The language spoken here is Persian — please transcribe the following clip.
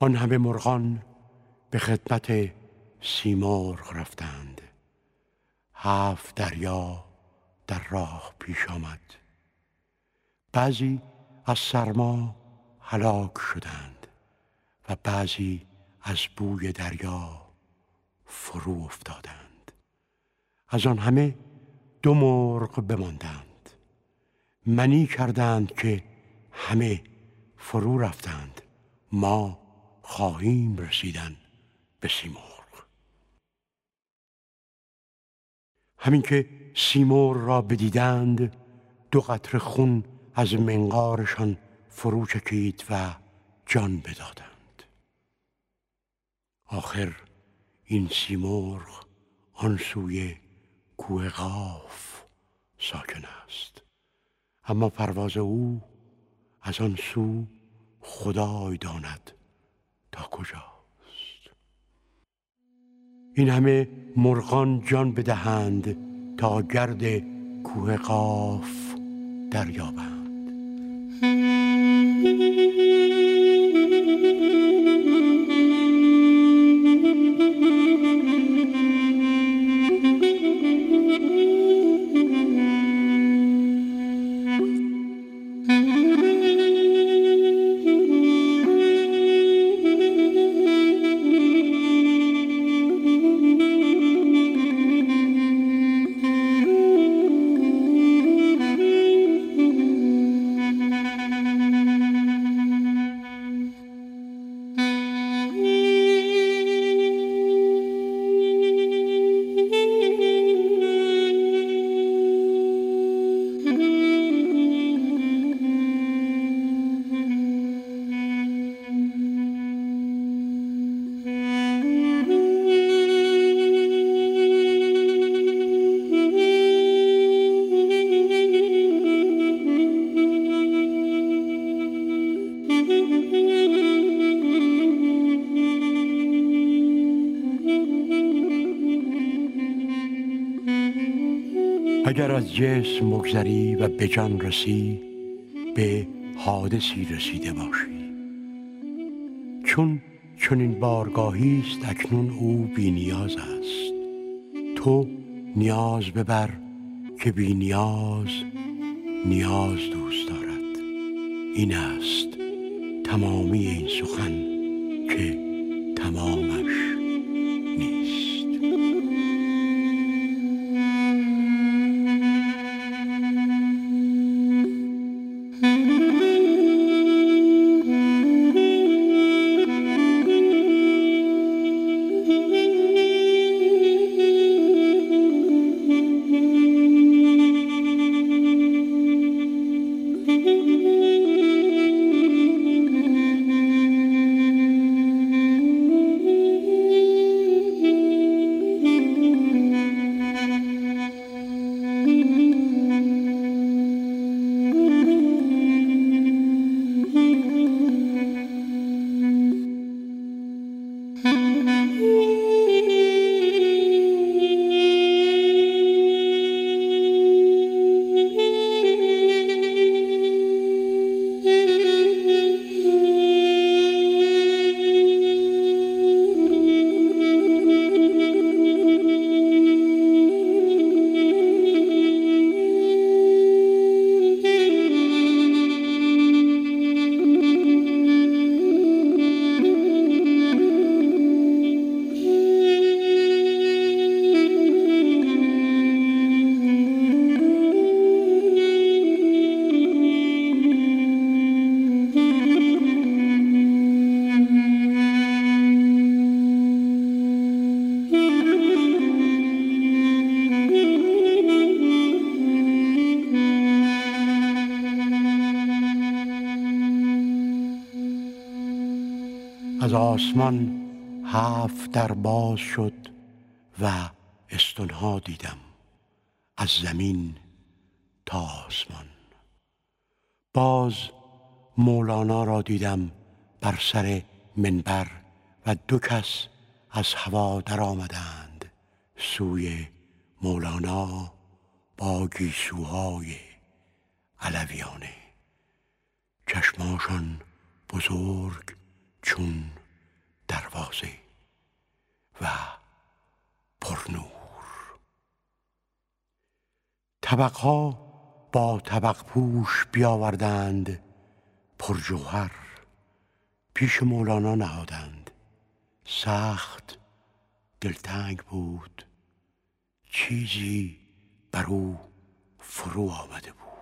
آن همه مرغان به خدمت سیمرغ رفتند. 7 دریا در راه پیش آمد. بعضی از سرما هلاک شدند و بعضی از بوی دریا فرو افتادند. از آن همه 2 مرغ بماندند. منی کردند که همه فرو رفتند، ما خواهیم رسیدن به سیمرغ. همین که سیمرغ را بدیدند 2 قطره خون از منقارشان فرو چکید و جان بدادند. آخر این سیمرغ آن سوی کوه قاف ساکن است، اما پرواز او از آن سو خدای داند تا کجاست. این همه مرغان جان بدهند تا گرد کوه قاف دریابند. اگر از جسم مگذری و به جان رسی، به حادثی رسیده باشی. چون چنین بارگاهی است اکنون او بی نیاز است. تو نیاز ببر که بی نیاز نیاز دوست دارد. این است تمامی این سخن که تمامش نیست. از آسمان 7 در باز شد و استنها دیدم از زمین تا آسمان. باز مولانا را دیدم بر سر منبر و 2 کس از هوا در آمدند سوی مولانا با گیسوهای علویانه. چشماشان بزرگ چون تازه و پرنور. طبقها با طبق پوش بیاوردند پرجوهر، پیش مولانا نهادند. سخت دلتنگ بود، چیزی بر او فرو آمده بود.